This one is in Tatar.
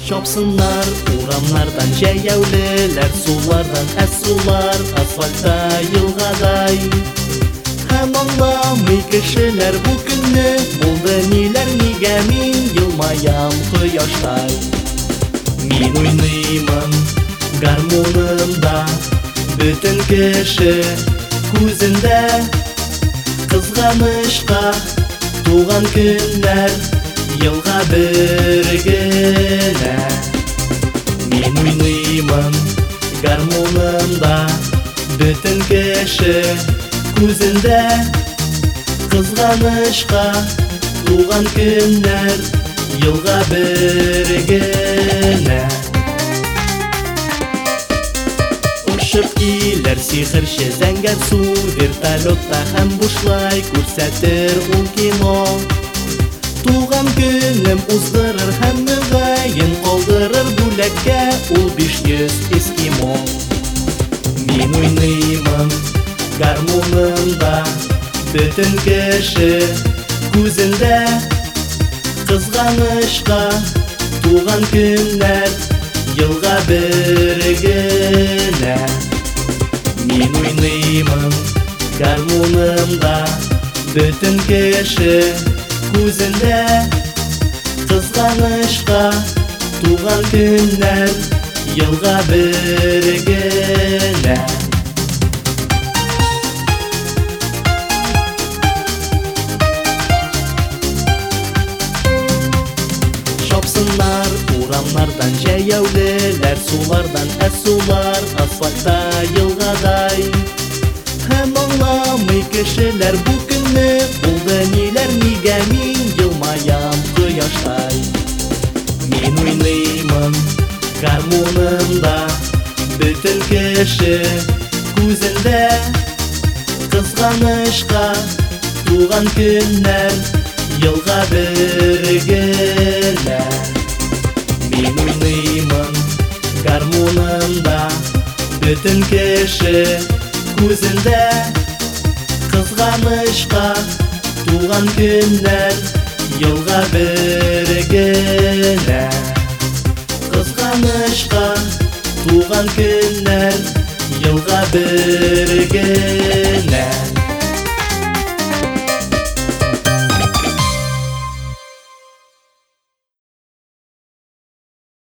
Чапсыннар урамнардан җәяүлеләр, сулардан сулар асфальтта елгадай. Һәм аңламый кешеләр бу көнне, булды ниләр, нигә мин елмаям кояштай. Мин уйныймын гармунымда, бөтен кеше күзендә. Кызганычка туган көннәр елга бер генә. Мин уйныймын гармунымда, бөтен кеше күзендә. Кызганычка туган көннәр елга бер генә. Ұшып килер сихерче зәңгәр су, вертолетта һәм бушлай күрсәтер ул кино. Туган көнем уздырыр һәм мөгаен калдырыр бүләккә ул 500 эскимо. Мин уйныймын гармунымда, бөтен кеше күзендә. Кызганычка туган көннәр елга бер генә. Мин уйныймын гармунымда, бөтен кеше күзендә. Кызганычка туган көннәр елга бер генә. Чапсыннар урамнардан җәяүлеләр, сулардан сулар асфальтта елгадай. Һәм аңламый кешеләр бу көнне, булды ниләр, нигә мин елмаям кояштай. Мин уйныймын гармунымда, бөтен кеше күзендә. Кызганычка туган көннәр елга бер генә. Мин уйныймын гармунымда, бөтен кеше күзендә. Кызганычка туган көннәр елга бер генә. Кызганычка туган көннәр елга бер генә.